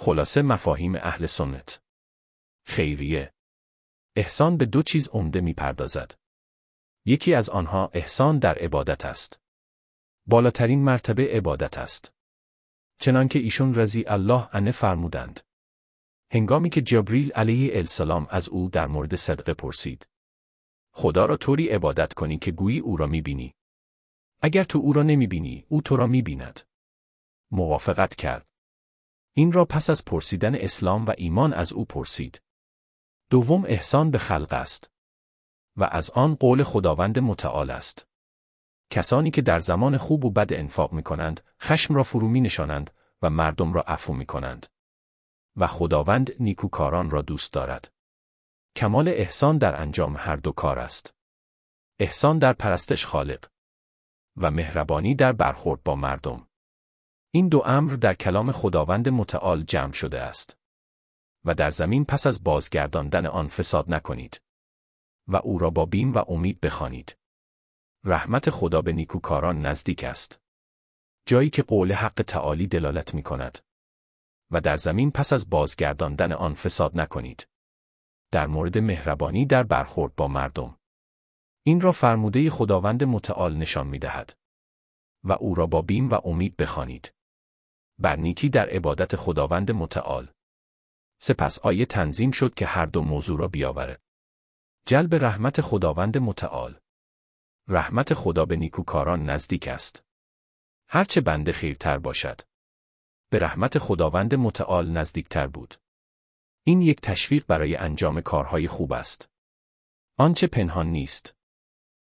خلاصه مفاهیم اهل سنت. خیریه. احسان به دو چیز عمده می‌پردازد. یکی از آنها احسان در عبادت است. بالاترین مرتبه عبادت است. چنانکه ایشون رضی الله عنه فرمودند. هنگامی که جبریل علیه السلام از او در مورد صدقه پرسید. خدا را طوری عبادت کنی که گویی او را می‌بینی. اگر تو او را نمی‌بینی، او تو را می‌بیند. موافقت کرد. این را پس از پرسیدن اسلام و ایمان از او پرسید. دوم احسان به خلق است. و از آن قول خداوند متعال است. کسانی که در زمان خوب و بد انفاق می‌کنند، خشم را فرو می‌نشانند و مردم را عفو می‌کنند. و خداوند نیکوکاران را دوست دارد. کمال احسان در انجام هر دو کار است. احسان در پرستش خالق و مهربانی در برخورد با مردم. این دو امر در کلام خداوند متعال جمع شده است. و در زمین پس از بازگرداندن آن فساد نکنید. و او را با بیم و امید بخوانید. رحمت خدا به نیکوکاران نزدیک است. جایی که قول حق تعالی دلالت می کند. و در زمین پس از بازگرداندن آن فساد نکنید. در مورد مهربانی در برخورد با مردم. این را فرموده خداوند متعال نشان می دهد. و او را با بیم و امید بخوانید. بر نیکی در عبادت خداوند متعال. سپس آیه تنظیم شد که هر دو موضوع را بیاورد. جلب رحمت خداوند متعال. رحمت خدا به نیکوکاران نزدیک است. هرچه بنده خیرتر باشد، به رحمت خداوند متعال نزدیکتر بود. این یک تشویق برای انجام کارهای خوب است. آنچه پنهان نیست،